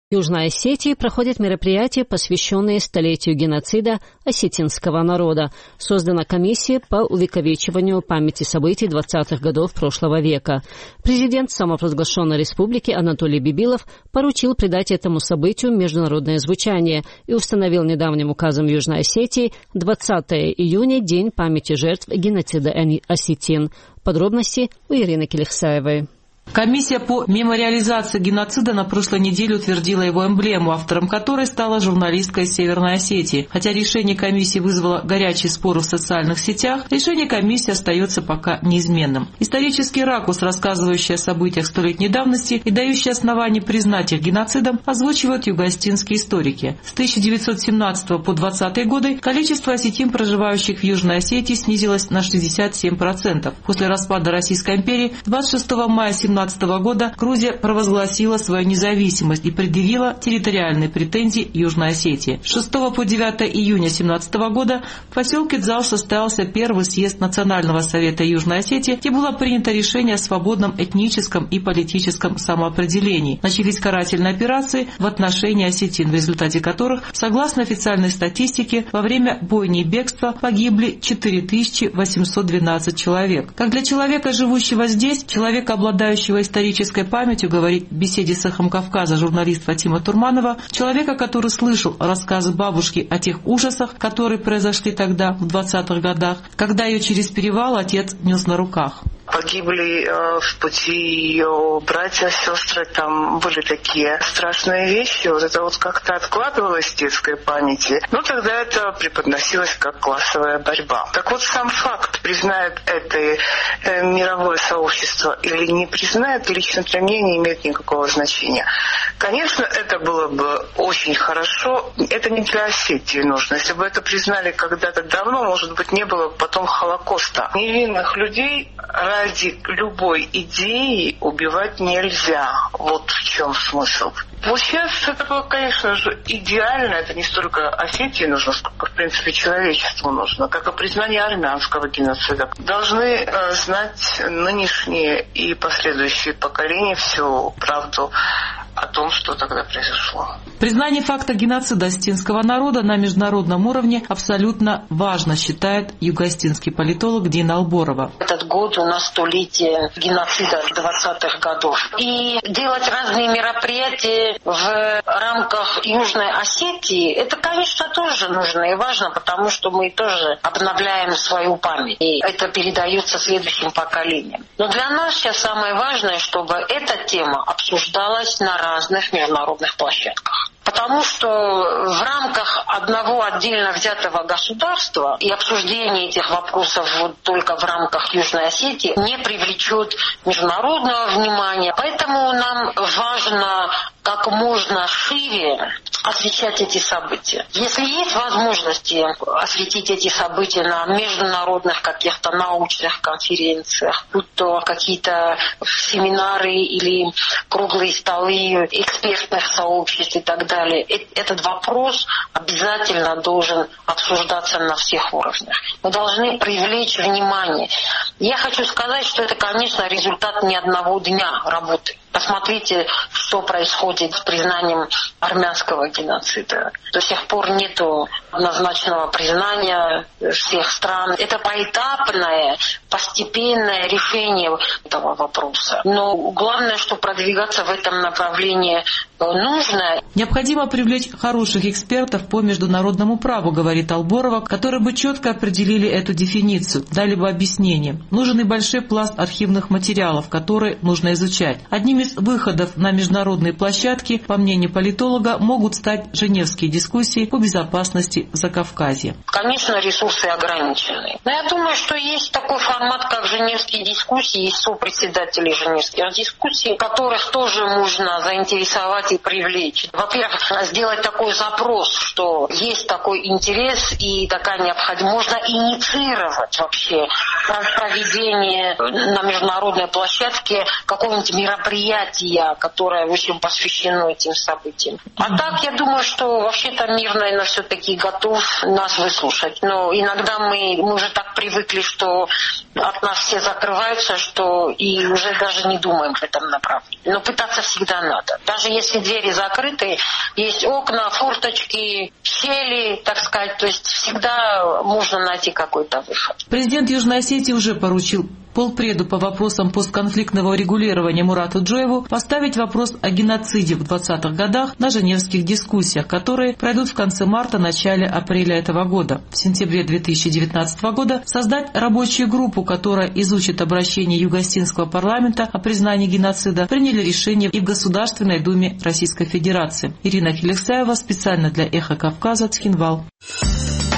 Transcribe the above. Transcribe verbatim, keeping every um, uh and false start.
В Южной Осетии проходят мероприятия, посвященные столетию геноцида осетинского народа. Создана комиссия по увековечиванию памяти событий двадцатых годов прошлого века. Президент самопровозглашенной республики Анатолий Бибилов поручил придать этому событию международное звучание и установил недавним указом в Южной Осетии двадцатого июня День памяти жертв геноцида осетин. Подробности у Ирины Келихсаевой. Комиссия по мемориализации геноцида на прошлой неделе утвердила его эмблему, автором которой стала журналистка из Северной Осетии. Хотя решение комиссии вызвало горячие споры в социальных сетях, решение комиссии остается пока неизменным. Исторический ракурс, рассказывающий о событиях столетней давности и дающий основания признать их геноцидом, озвучивают юго-осетинские историки. С тысяча девятьсот семнадцатого по двадцатые годы количество осетин, проживающих в Южной Осетии, снизилось на шестьдесят семь процентов. После распада Российской империи двадцать шестого мая семнадцатого года Грузия провозгласила свою независимость и предъявила территориальные претензии Южной Осетии. С шестого по девятое июня семнадцатого года в поселке Дзал состоялся первый съезд Национального совета Южной Осетии, где было принято решение о свободном этническом и политическом самоопределении. Начались карательные операции в отношении осетин, в результате которых, согласно официальной статистике, во время бойни и бегства погибли четыре тысячи восемьсот двенадцать человек. Как для человека, живущего здесь, человека, обладающего исторической памятью, говорит в беседе с «Эхом Кавказа» журналист Фатима Турманова, человека, который слышал рассказы бабушки о тех ужасах, которые произошли тогда, в двадцатых годах, когда ее через перевал отец нес на руках. Погибли э, в пути ее братья, сестры, там были такие страшные вещи. Вот это вот как-то откладывалось в детской памяти. Но тогда это преподносилось как классовая борьба. Так вот, сам факт, признает это э, мировое сообщество или не признает, лично для меня не имеет никакого значения. Конечно, это было бы очень хорошо. Это не для Осетии нужно. Если бы это признали когда-то давно, может быть, не было бы потом Холокоста. Невинных людей ради любой идеи убивать нельзя. Вот в чем смысл. Вот сейчас это было, конечно же, идеально. Это не столько Осетии нужно, сколько, в принципе, человечеству нужно. Как и признание армянского геноцида. Должны э, знать нынешние и последующие поколения всю правду о том, что тогда произошло. Признание факта геноцида осетинского народа на международном уровне абсолютно важно, считает юго-осетинский политолог Дина Алборова. Этот год у нас столетие геноцида двадцатых годов. И делать разные мероприятия в рамках Южной Осетии, это, конечно, тоже нужно и важно, потому что мы тоже обновляем свою память. И это передается следующим поколениям. Но для нас сейчас самое важное, чтобы эта тема обсуждалась на разных международных площадках. Потому что в рамках одного отдельно взятого государства и обсуждение этих вопросов вот только в рамках Южной Осетии не привлечет международного внимания. Поэтому нам важно как можно шире освещать эти события. Если есть возможности осветить эти события на международных каких-то научных конференциях, будь то какие-то семинары или круглые столы экспертных сообществ и так далее, этот вопрос обязательно должен обсуждаться на всех уровнях. Мы должны привлечь внимание. Я хочу сказать, что это, конечно, результат не одного дня работы. Посмотрите, что происходит с признанием армянского геноцида. До сих пор нет однозначного признания всех стран. Это поэтапное, постепенное решение этого вопроса. Но главное, что продвигаться в этом направлении нужно. Необходимо привлечь хороших экспертов по международному праву, говорит Алборова, которые бы четко определили эту дефиницию, дали бы объяснение. Нужен и большой пласт архивных материалов, которые нужно изучать. Одним из выходов на международные площадки, по мнению политолога, могут стать женевские дискуссии по безопасности в Закавказья. Конечно, ресурсы ограничены. Но я думаю, что есть такой формат, как женевские дискуссии, есть сопредседатели женевских дискуссий, которых тоже можно заинтересовать и привлечь. Во-первых, сделать такой запрос, что есть такой интерес и такая необходимость. Можно инициировать вообще проведение на международной площадке какого-нибудь мероприятия, которое, в общем, посвящено этим событиям. А так, я думаю, что вообще-то мир, наверное, все-таки готов нас выслушать. Но иногда мы, мы уже так привыкли, что от нас все закрываются, что и уже даже не думаем в этом направлении. Но пытаться всегда надо. Даже если двери закрыты, есть окна, форточки, щели, так сказать, то есть всегда можно найти какой-то выход. Президент Южной Осетии уже поручил полпреду по вопросам постконфликтного регулирования Мурату Джоеву поставить вопрос о геноциде в двадцатых годах на женевских дискуссиях, которые пройдут в конце марта-начале апреля этого года. В сентябре две тысячи девятнадцатого года создать рабочую группу, которая изучит обращение Юго-Осетинского парламента о признании геноцида, приняли решение и в Государственной Думе Российской Федерации. Ирина Феликсаева специально для «Эхо Кавказа», Цхинвал.